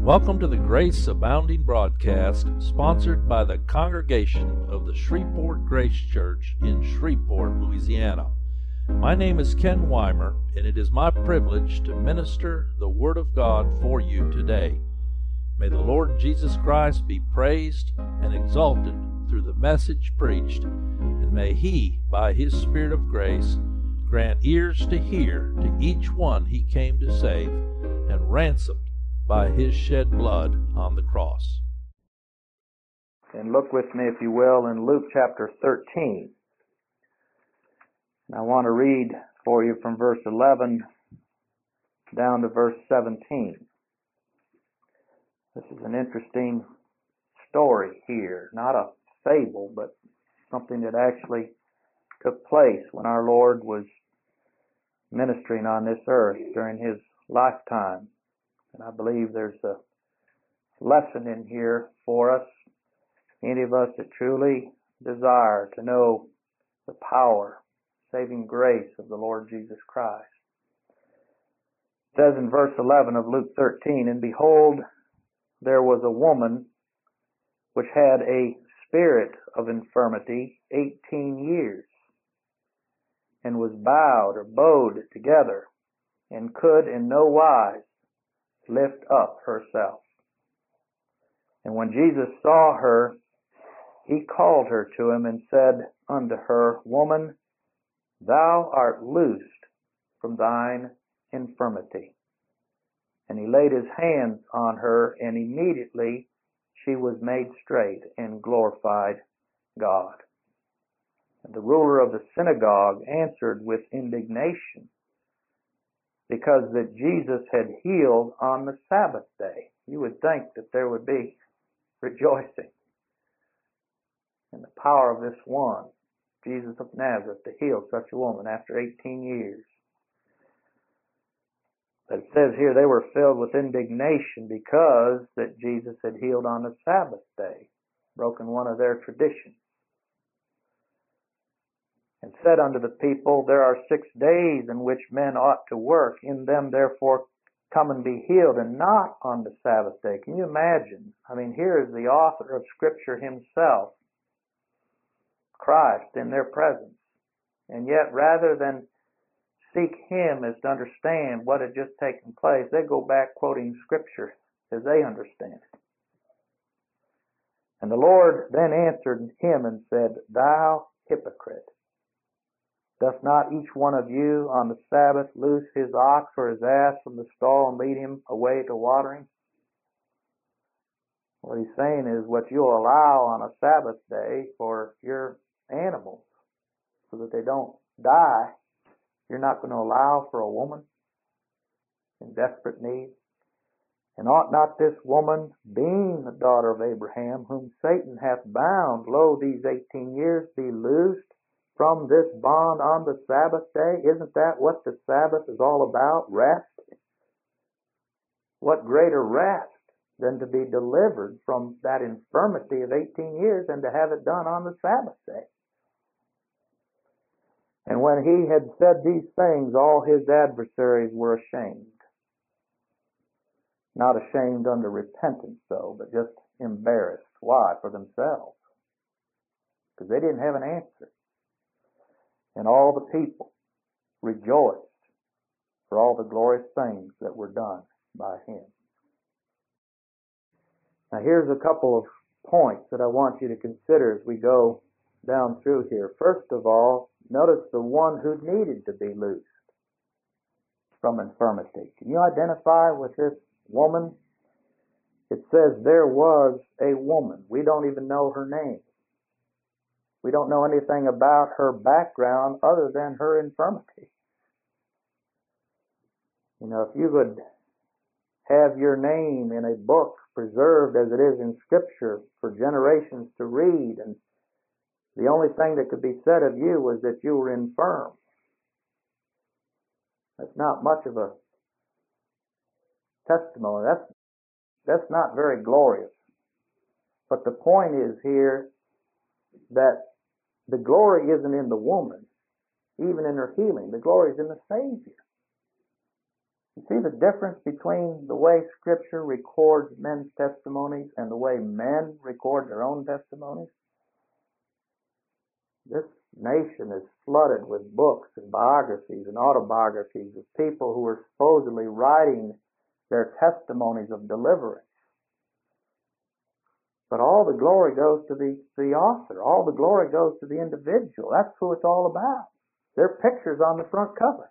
Welcome to the Grace Abounding broadcast, sponsored by the congregation of the Shreveport Grace Church in Shreveport, Louisiana. My name is Ken Weimer, and it is my privilege to minister the Word of God for you today. May the Lord Jesus Christ be praised and exalted through the message preached, and may He, by His Spirit of grace, grant ears to hear to each one He came to save, and ransomed by His shed blood on the cross. And look with me, if you will, in Luke chapter 13. And I want to read for you from verse 11 down to verse 17. This is an interesting story here. Not a fable, but something that actually took place when our Lord was ministering on this earth during His lifetime. And I believe there's a lesson in here for us, any of us that truly desire to know the power, saving grace of the Lord Jesus Christ. It says in verse 11 of Luke 13, "And behold, there was a woman which had a spirit of infirmity 18 years, and was bowed together, and could in no wise lift up herself. And when Jesus saw her, He called her to Him and said unto her, Woman, thou art loosed from thine infirmity. And He laid His hands on her, and immediately she was made straight and glorified God. And the ruler of the synagogue answered with indignation, because that Jesus had healed on the Sabbath day. You would think that there would be rejoicing in the power of this one, Jesus of Nazareth, to heal such a woman after 18 years. But it says here they were filled with indignation because that Jesus had healed on the Sabbath day, broken one of their traditions. And said unto the people, There are 6 days in which men ought to work. In them therefore come and be healed, and not on the Sabbath day. Can you imagine? I mean, here is the author of Scripture Himself, Christ, in their presence. And yet, rather than seek Him as to understand what had just taken place, they go back quoting Scripture as they understand it. And the Lord then answered him and said, Thou hypocrite, doth not each one of you on the Sabbath loose his ox or his ass from the stall and lead him away to watering? What He's saying is what you'll allow on a Sabbath day for your animals so that they don't die, you're not going to allow for a woman in desperate need. And ought not this woman, being the daughter of Abraham, whom Satan hath bound, lo, these 18 years, be loosed from this bond on the Sabbath day? Isn't that what the Sabbath is all about? Rest? What greater rest than to be delivered from that infirmity of 18 years and to have it done on the Sabbath day? And when He had said these things, all His adversaries were ashamed. Not ashamed under repentance, though, but just embarrassed. Why? For themselves. Because they didn't have an answer. And all the people rejoiced for all the glorious things that were done by Him. Now here's a couple of points that I want you to consider as we go down through here. First of all, notice the one who needed to be loosed from infirmity. Can you identify with this woman? It says there was a woman. We don't even know her name. We don't know anything about her background other than her infirmity. You know, if you would have your name in a book preserved as it is in Scripture for generations to read, and the only thing that could be said of you was that you were infirm, that's not much of a testimony. That's not very glorious. But the point is here that the glory isn't in the woman, even in her healing. The glory is in the Savior. You see the difference between the way Scripture records men's testimonies and the way men record their own testimonies? This nation is flooded with books and biographies and autobiographies of people who are supposedly writing their testimonies of deliverance. But all the glory goes to the author. All the glory goes to the individual. That's who it's all about. Their picture's on the front cover.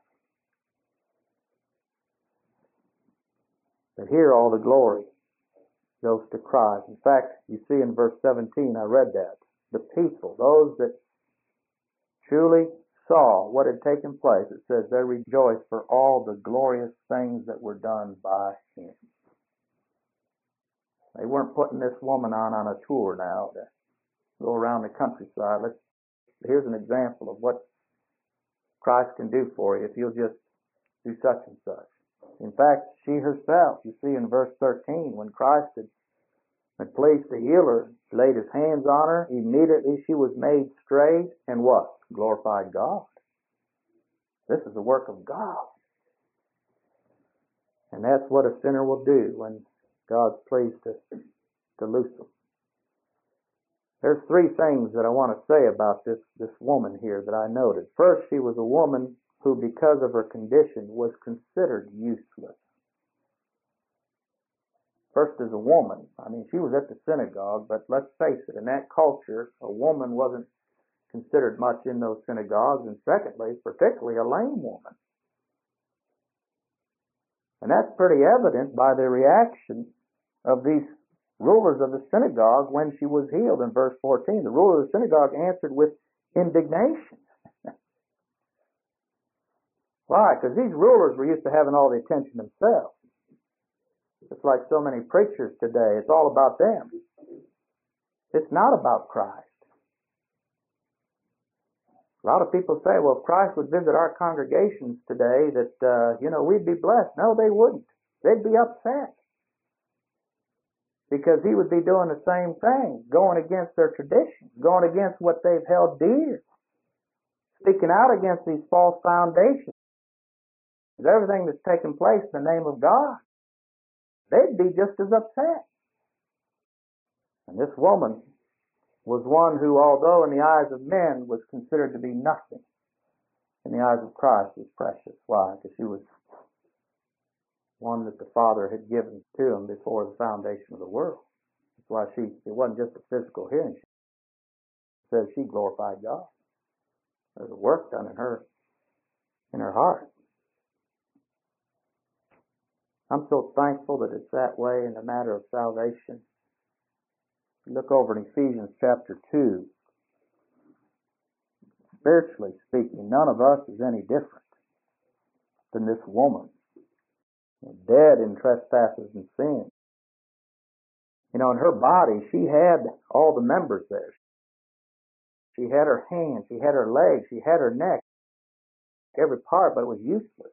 But here all the glory goes to Christ. In fact, you see in verse 17, I read that. The people, those that truly saw what had taken place, it says they rejoiced for all the glorious things that were done by him. They weren't putting this woman on a tour now to go around the countryside. Here's an example of what Christ can do for you if you'll just do such and such. In fact, she herself, you see in verse 13, when Christ had pleased to heal her, laid his hands on her, immediately she was made straight, and what? Glorified God. This is the work of God. And that's what a sinner will do when God's pleased to loose them. There's three things that I want to say about this woman here that I noted. First, she was a woman who, because of her condition, was considered useless. First, as a woman, she was at the synagogue, but let's face it, in that culture, a woman wasn't considered much in those synagogues, and secondly, particularly a lame woman. And that's pretty evident by the reaction of these rulers of the synagogue when she was healed in verse 14. The ruler of the synagogue answered with indignation. Why? Because these rulers were used to having all the attention themselves. It's like so many preachers today. It's all about them. It's not about Christ. A lot of people say, well, if Christ would visit our congregations today, that, we'd be blessed. No, they wouldn't. They'd be upset. Because he would be doing the same thing, going against their traditions, going against what they've held dear, speaking out against these false foundations, everything that's taken place in the name of God. They'd be just as upset. And this woman was one who, although in the eyes of men was considered to be nothing, in the eyes of Christ was precious. Why? Because she was one that the Father had given to him before the foundation of the world. That's why it wasn't just a physical hearing. It says she glorified God. There's a work done in her heart. I'm so thankful that it's that way in the matter of salvation. Look over in Ephesians chapter 2. Spiritually speaking, none of us is any different than this woman, dead in trespasses and sins. In her body, she had all the members there. She had her hands, she had her legs, she had her neck, every part, but it was useless.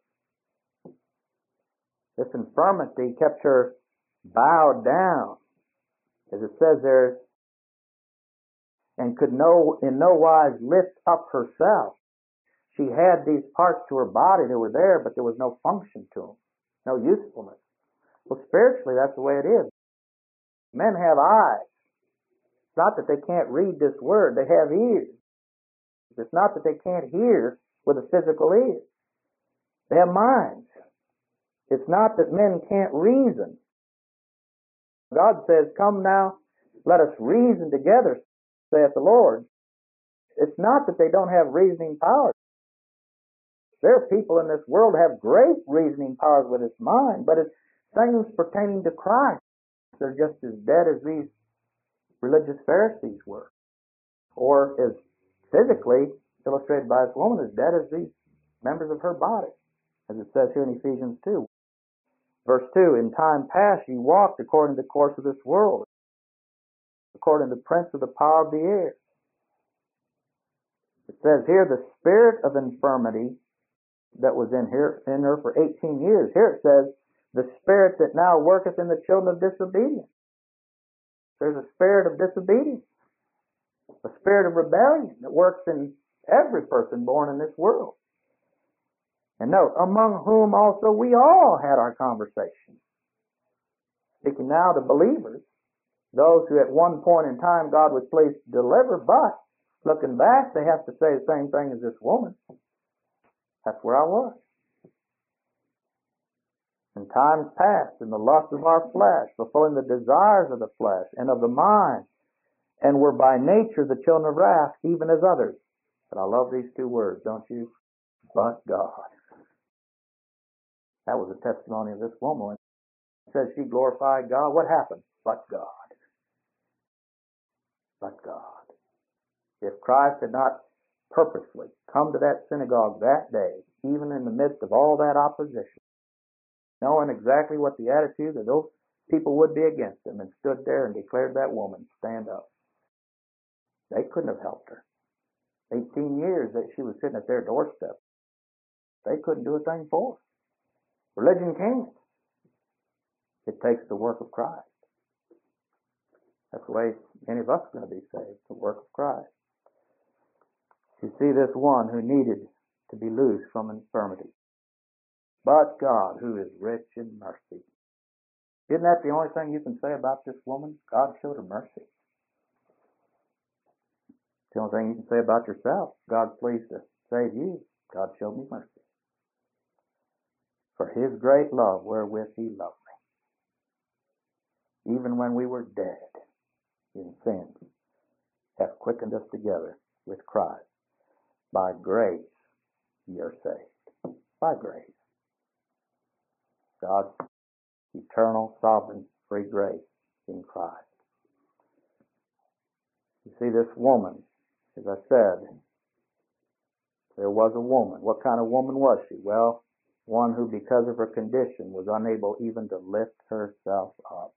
This infirmity kept her bowed down, as it says there, and could in no wise lift up herself. She had these parts to her body that were there, but there was no function to them, no usefulness. Well, spiritually, that's the way it is. Men have eyes. It's not that they can't read this word. They have ears. It's not that they can't hear with a physical ear. They have minds. It's not that men can't reason. God says, come now, let us reason together, saith the Lord. It's not that they don't have reasoning powers. There are people in this world who have great reasoning powers with its mind, but it's things pertaining to Christ. They're just as dead as these religious Pharisees were, or as physically illustrated by this woman, as dead as these members of her body, as it says here in Ephesians 2. Verse 2, in time past ye walked according to the course of this world, according to the prince of the power of the air. It says here the spirit of infirmity that was in her for 18 years. Here it says the spirit that now worketh in the children of disobedience. There's a spirit of disobedience, a spirit of rebellion that works in every person born in this world. And note, among whom also we all had our conversation. Speaking now to believers, those who at one point in time God was pleased to deliver, but looking back, they have to say the same thing as this woman. That's where I was. In times past, in the lust of our flesh, fulfilling the desires of the flesh and of the mind, and were by nature the children of wrath, even as others. But I love these two words, don't you? But God. That was a testimony of this woman. It says she glorified God. What happened? But God. But God. If Christ had not purposely come to that synagogue that day, even in the midst of all that opposition, knowing exactly what the attitude of those people would be against him, and stood there and declared that woman, stand up. They couldn't have helped her. 18 years that she was sitting at their doorstep. They couldn't do a thing for her. Religion can't. It takes the work of Christ. That's the way any of us are going to be saved, the work of Christ. You see this one who needed to be loosed from infirmity. But God, who is rich in mercy. Isn't that the only thing you can say about this woman? God showed her mercy. The only thing you can say about yourself, God's pleased to save you. God showed me mercy. For his great love wherewith he loved me, even when we were dead in sin, hath quickened us together with Christ. By grace ye are saved. By grace. God's eternal, sovereign, free grace in Christ. You see, this woman, as I said, there was a woman. What kind of woman was she? Well, one who, because of her condition, was unable even to lift herself up.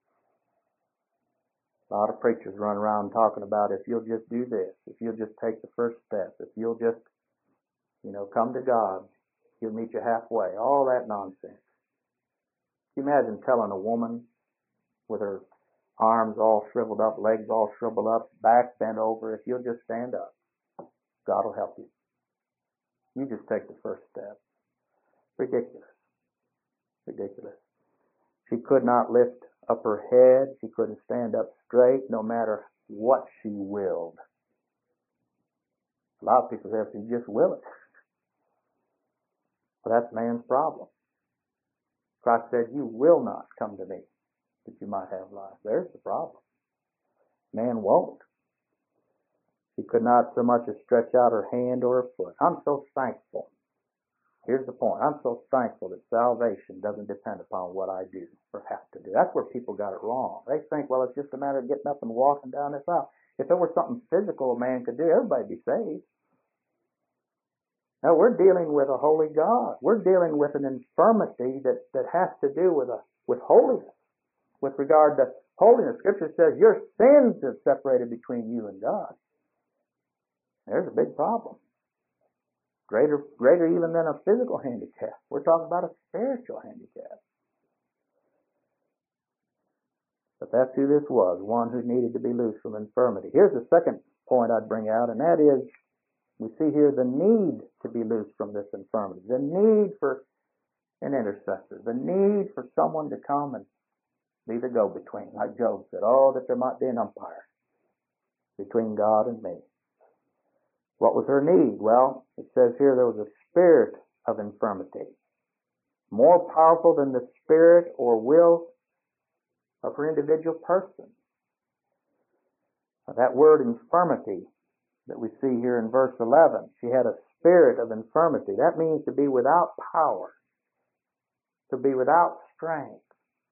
A lot of preachers run around talking about, if you'll just do this, if you'll just take the first step, if you'll just, come to God, he'll meet you halfway. All that nonsense. Can you imagine telling a woman with her arms all shriveled up, legs all shriveled up, back bent over, if you'll just stand up, God will help you. You just take the first step. Ridiculous. Ridiculous. She could not lift up her head. She couldn't stand up straight, no matter what she willed. A lot of people say, if you just will it. Well, that's man's problem. Christ said, you will not come to me that you might have life. There's the problem. Man won't. She could not so much as stretch out her hand or her foot. I'm so thankful. Here's the point. I'm so thankful that salvation doesn't depend upon what I do or have to do. That's where people got it wrong. They think, well, it's just a matter of getting up and walking down this aisle. If there was something physical a man could do, everybody'd be saved. No, we're dealing with a holy God. We're dealing with an infirmity that has to do with holiness. With regard to holiness, Scripture says your sins have separated between you and God. There's a big problem. Greater even than a physical handicap. We're talking about a spiritual handicap. But that's who this was, one who needed to be loosed from infirmity. Here's the second point I'd bring out, and that is, we see here the need to be loosed from this infirmity, the need for an intercessor, the need for someone to come and be the go-between. Like Job said, oh, that there might be an umpire between God and me. What was her need? Well, it says here there was a spirit of infirmity, more powerful than the spirit or will of her individual person. Now, that word infirmity that we see here in verse 11, she had a spirit of infirmity. That means to be without power, to be without strength.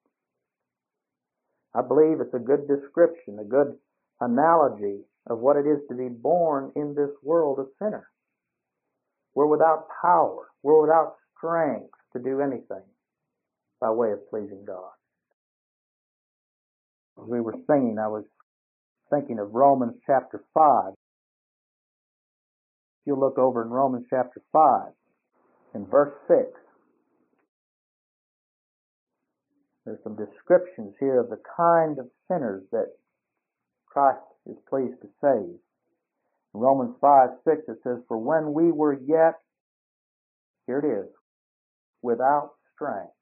I believe it's a good description, a good analogy of what it is to be born in this world a sinner. We're without power. We're without strength to do anything by way of pleasing God. As we were singing, I was thinking of Romans chapter 5. If you look over in Romans chapter 5, in verse 6, there's some descriptions here of the kind of sinners that Christ is pleased to save. In Romans 5:6 it says, for when we were yet Here it is. Without strength,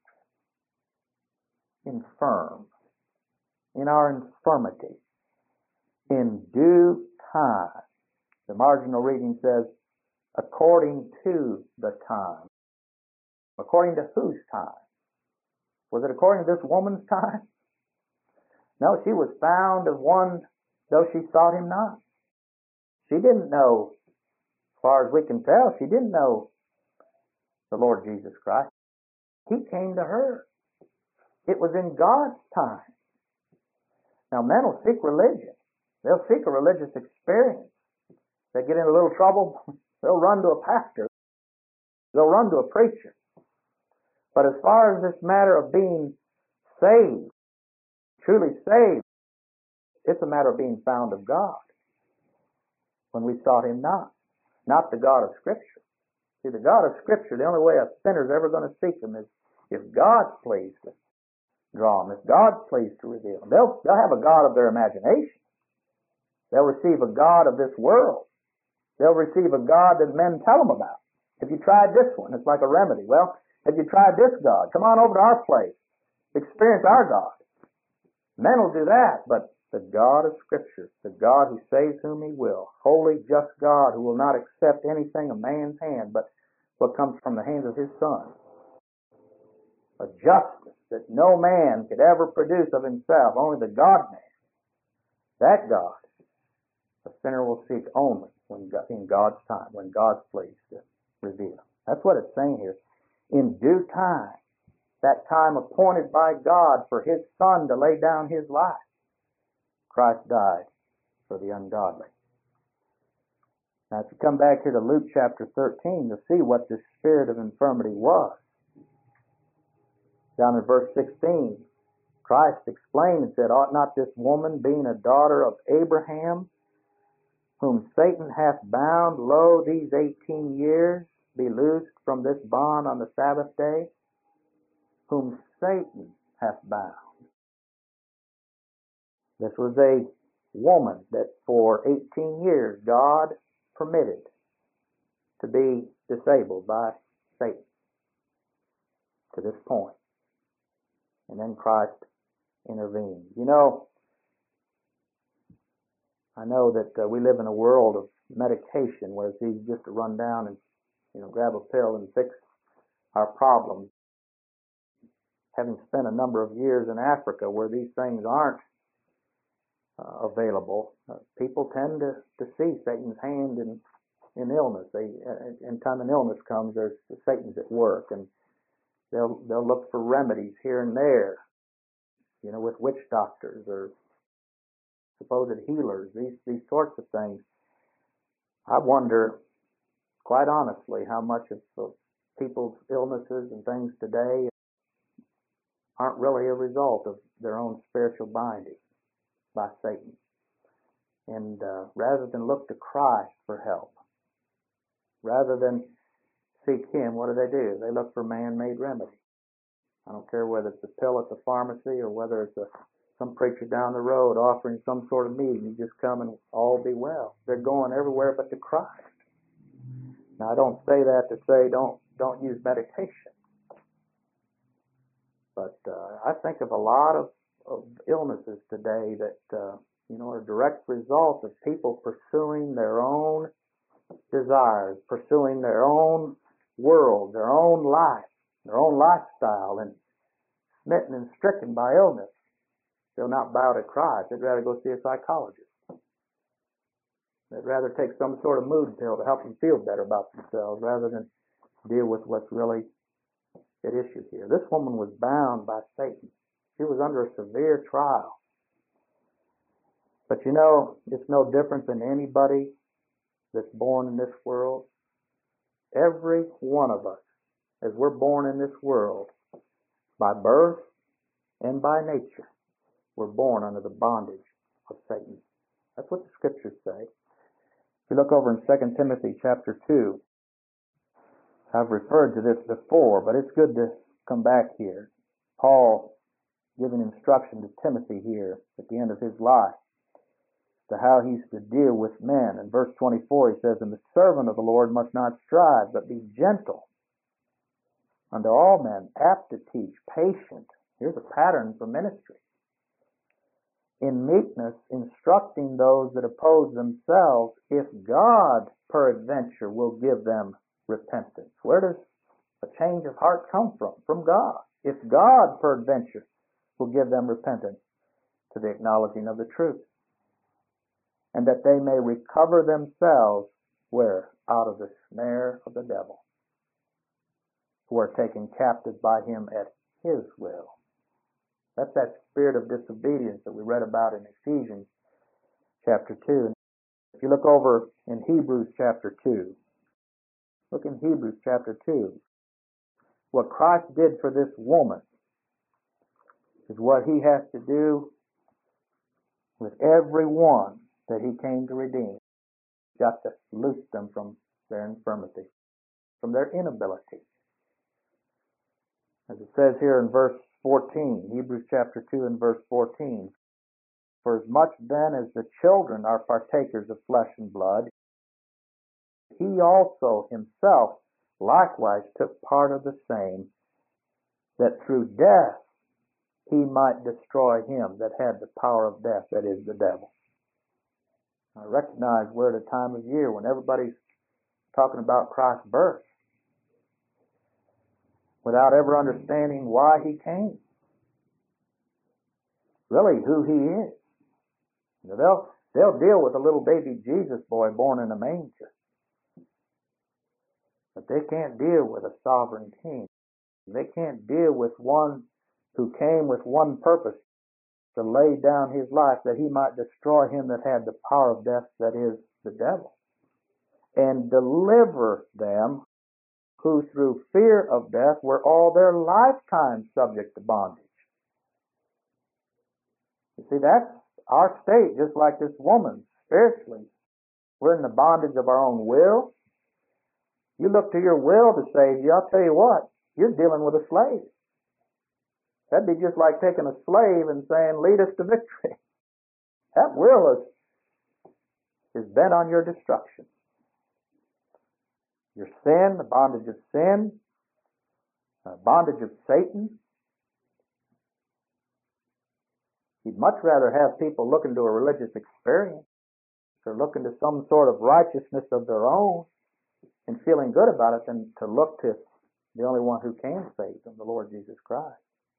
infirm, in our infirmity, in due time. The marginal reading says, according to the time. According to whose time? Was it according to this woman's time? No, she was found of one, though she sought him not. She didn't know, as far as we can tell, she didn't know the Lord Jesus Christ. He came to her. It was in God's time. Now, men will seek religion. They'll seek a religious experience. They get in a little trouble, they'll run to a pastor. They'll run to a preacher. But as far as this matter of being saved, truly saved, it's a matter of being found of God when we sought him not the God of Scripture. See, the God of Scripture, the only way a sinner's ever going to seek him is if God's pleased to draw them, if God's pleased to reveal them. They'll have a God of their imagination. They'll receive a God of this world. They'll receive a God that men tell them about. If you tried this one, it's like a remedy. Well, if you tried this God, come on over to our place. Experience our God. Men will do that, but the God of Scripture, the God who saves whom he will, holy, just God who will not accept anything of man's hand, but what comes from the hands of his Son. A justice that no man could ever produce of himself, only the God-man. That God, a sinner will seek only in God's time, when God's pleased to reveal. That's what it's saying here. In due time, that time appointed by God for his Son to lay down his life, Christ died for the ungodly. Now, if you come back here to Luke chapter 13, you'll see what this spirit of infirmity was. Down in verse 16, Christ explained and said, ought not this woman, being a daughter of Abraham, whom Satan hath bound, lo, these 18 years, be loosed from this bond on the Sabbath day? Whom Satan hath bound. This was a woman that for 18 years God permitted to be disabled by Satan to this point. And then Christ intervened. You know, I know that we live in a world of medication where it's easy just to run down and grab a pill and fix our problems. Having spent a number of years in Africa where these things aren't available, people tend to see Satan's hand in illness. Anytime an illness comes, there's Satan's at work, and they'll look for remedies here and there, with witch doctors or supposed healers, these sorts of things. I wonder, quite honestly, how much of people's illnesses and things today aren't really a result of their own spiritual binding by Satan. And rather than look to Christ for help, rather than seek him, what do? They look for man-made remedy. I don't care whether it's a pill at the pharmacy or whether it's some preacher down the road offering some sort of meeting. You just come and all be well. They're going everywhere but to Christ. Now, I don't say that to say don't use medication. But I think of a lot of illnesses today that are a direct result of people pursuing their own desires, pursuing their own world, their own life, their own lifestyle, and smitten and stricken by illness. They'll not bow to Christ. They'd rather go see a psychologist. They'd rather take some sort of mood pill to help them feel better about themselves rather than deal with what's really at issue here. This woman was bound by Satan. She was under a severe trial. But it's no different than anybody that's born in this world. Every one of us, as we're born in this world, by birth and by nature, we're born under the bondage of Satan. That's what the Scriptures say. If you look over in 2 Timothy chapter 2, I've referred to this before, but it's good to come back here. Paul giving instruction to Timothy here at the end of his life to how he's to deal with men. In verse 24 he says, and the servant of the Lord must not strive, but be gentle unto all men, apt to teach, patient. Here's a pattern for ministry. In meekness, instructing those that oppose themselves, if God peradventure will give them repentance. Where does a change of heart come from? From God. If God peradventure will give them repentance to the acknowledging of the truth, and that they may recover themselves, where? Out of the snare of the devil, who are taken captive by him at his will. That's that spirit of disobedience that we read about in Ephesians chapter 2. If you look over in Hebrews chapter 2, look in Hebrews chapter 2. What Christ did for this woman is what he has to do with every one that he came to redeem. He's got to loose them from their infirmity, from their inability. As it says here in verse 14, Hebrews chapter 2 and verse 14, for as much then as the children are partakers of flesh and blood, he also himself likewise took part of the same, that through death he might destroy him that had the power of death, that is, the devil. I recognize we're at a time of year when everybody's talking about Christ's birth without ever understanding why he came, really who he is. You know, they'll deal with a little baby Jesus boy born in a manger, but they can't deal with a sovereign king. They can't deal with one who came with one purpose, to lay down his life that he might destroy him that had the power of death, that is, the devil, and deliver them who through fear of death were all their lifetime subject to bondage. You see, that's our state, just like this woman, spiritually. We're in the bondage of our own will. You look to your will to save you, I'll tell you what, you're dealing with a slave. That'd be just like taking a slave and saying, lead us to victory. That will is bent on your destruction. Your sin, the bondage of sin, bondage of Satan. You'd much rather have people looking to a religious experience or looking to some sort of righteousness of their own and feeling good about it than to look to the only one who can save them, the Lord Jesus Christ.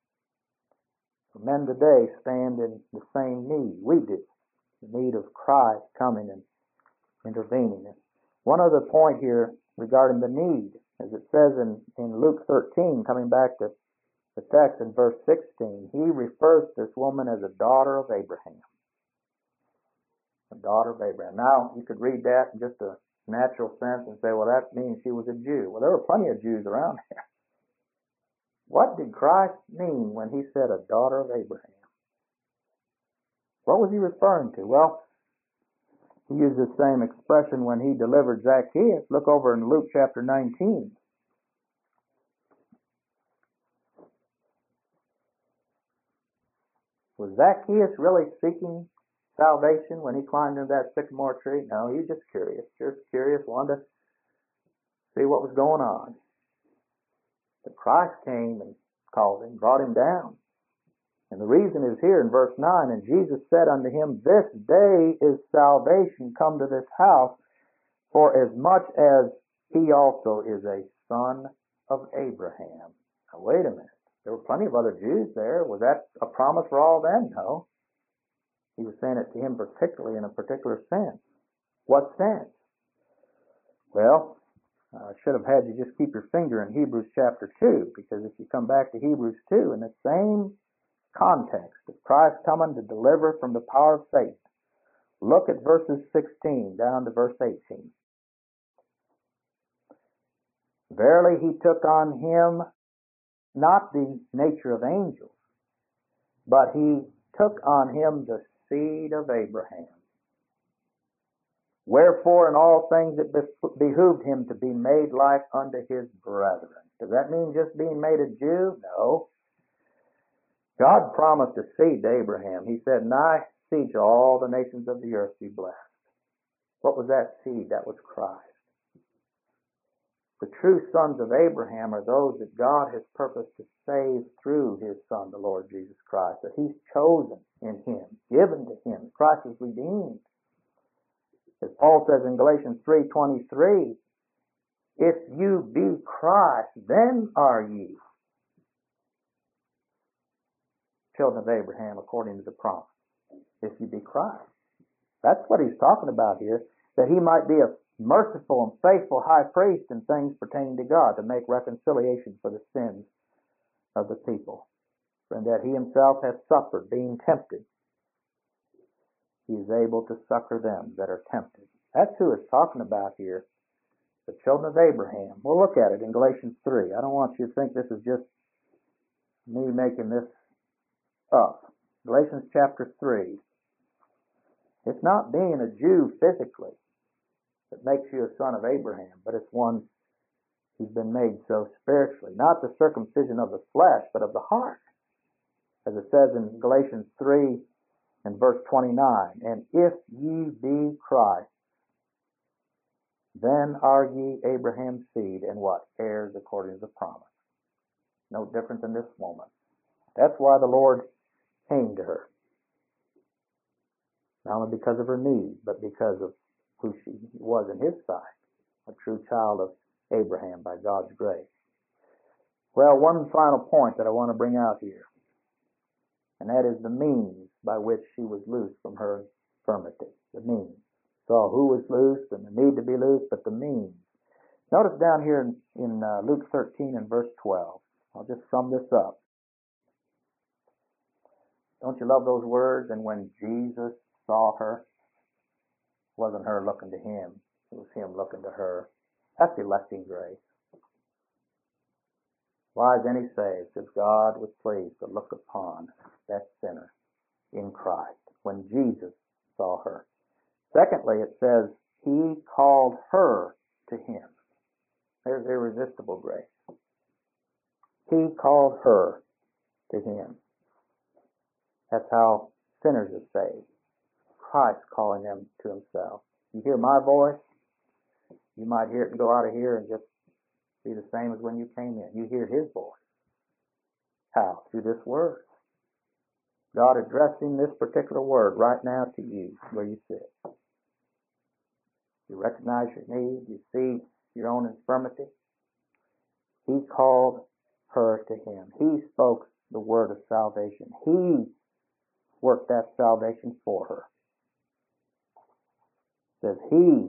Men today stand in the same need we do, the need of Christ coming and intervening. One other point here regarding the need, as it says in Luke 13, coming back to the text in verse 16, he refers to this woman as a daughter of Abraham. A daughter of Abraham. Now, you could read that in just a natural sense and say, well, that means she was a Jew. Well, there were plenty of Jews around here. What did Christ mean when he said a daughter of Abraham? What was he referring to? Well, he used the same expression when he delivered Zacchaeus. Look over in Luke chapter 19. Was Zacchaeus really seeking salvation when he climbed into that sycamore tree? No, he was just curious, wanted to see what was going on. But Christ came and called him, brought him down. And the reason is here in verse 9, and Jesus said unto him, this day is salvation come to this house, for as much as he also is a son of Abraham. Now wait a minute. There were plenty of other Jews there. Was that a promise for all them? No. He was saying it to him particularly in a particular sense. What sense? Well, I should have had you just keep your finger in Hebrews chapter 2, because if you come back to Hebrews 2, in the same context of Christ coming to deliver from the power of Satan, look at verses 16 down to verse 18. Verily he took on him not the nature of angels, but he took on him the seed of Abraham. Wherefore in all things it behooved him to be made like unto his brethren. Does that mean just being made a Jew? No. God promised a seed to Abraham. He said, "And thy seed shall all the nations of the earth be blessed." What was that seed? That was Christ. The true sons of Abraham are those that God has purposed to save through His Son, the Lord Jesus Christ, that He's chosen in Him, given to Him. Christ is redeemed. As Paul says in Galatians 3:23, if you be Christ, then are ye children of Abraham according to the promise. If you be Christ. That's what he's talking about here, that He might be a merciful and faithful high priest in things pertaining to God, to make reconciliation for the sins of the people, and that He Himself has suffered, being tempted. He is able to succor them that are tempted. That's who it's talking about here, the children of Abraham. We'll look at it in Galatians 3. I don't want you to think this is just me making this up. Galatians chapter 3. It's not being a Jew physically that makes you a son of Abraham, but it's one who's been made so spiritually. Not the circumcision of the flesh, but of the heart. As it says in Galatians 3 and verse 29, and if ye be Christ, then are ye Abraham's seed, and what? Heirs according to the promise. No different than this woman. That's why the Lord came to her. Not only because of her need, but because of who she was in His sight, a true child of Abraham by God's grace. Well, one final point that I want to bring out here, and that is the means by which she was loosed from her infirmity. The means. So who was loosed and the need to be loosed, but the means. Notice down here in Luke 13 and verse 12. I'll just sum this up. Don't you love those words? And when Jesus saw her, it wasn't her looking to Him, it was Him looking to her. That's electing grace. Why is any saved? Because God was pleased to look upon that sinner in Christ when Jesus saw her. Secondly, it says He called her to Him. There's irresistible grace. He called her to Him. That's how sinners are saved. Christ calling them to Himself. You hear my voice, you might hear it and go out of here and just be the same as when you came in. You hear His voice. How? Through this word. God addressing this particular word right now to you where you sit. You recognize your need. You see your own infirmity. He called her to Him. He spoke the word of salvation. He worked that salvation for her. It says He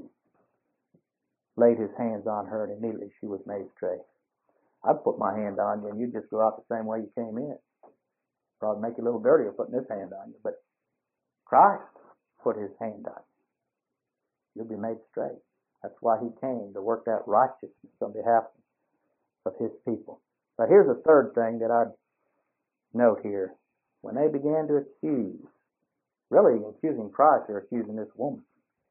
laid His hands on her and immediately she was made straight. I'd put my hand on you and you'd just go out the same way you came in. Probably make you a little dirtier putting His hand on you, but Christ put His hand on you. You'll be made straight. That's why He came, to work that righteousness on behalf of His people. But here's a third thing that I'd note here. When they began to accuse, really accusing Christ, they're accusing this woman.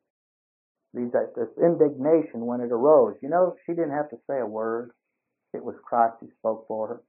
This indignation when it arose. You know, she didn't have to say a word. It was Christ who spoke for her.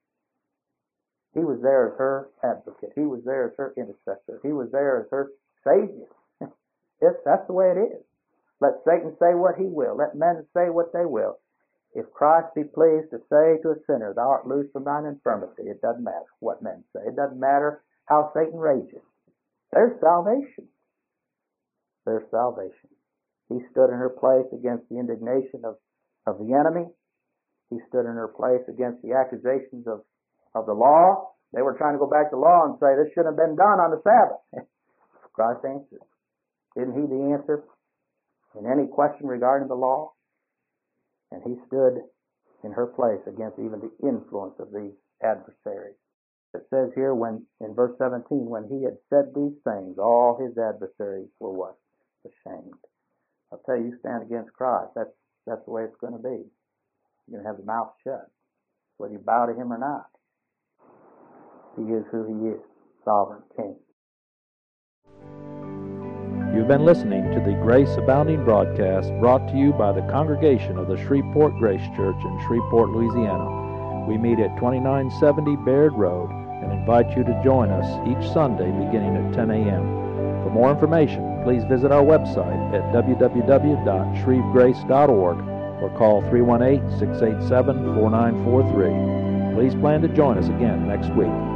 He was there as her advocate. He was there as her intercessor. He was there as her Savior. Yes, that's the way it is. Let Satan say what he will. Let men say what they will. If Christ be pleased to say to a sinner, thou art loosed from thine infirmity, it doesn't matter what men say. It doesn't matter how Satan rages. There's salvation. There's salvation. He stood in her place against the indignation of the enemy. He stood in her place against the accusations of the law. They were trying to go back to law and say this shouldn't have been done on the Sabbath. Christ answered. Isn't He the answer in any question regarding the law? And He stood in her place against even the influence of these adversaries. It says here in verse 17, when He had said these things, all His adversaries were what? Ashamed. I'll tell you, stand against Christ. That's the way it's going to be. You're going to have the mouth shut, whether you bow to Him or not. He is who He is, sovereign King. You've been listening to the Grace Abounding broadcast brought to you by the congregation of the Shreveport Grace Church in Shreveport, Louisiana. We meet at 2970 Baird Road and invite you to join us each Sunday beginning at 10 a.m. For more information, please visit our website at www.shrevegrace.org or call 318-687-4943. Please plan to join us again next week.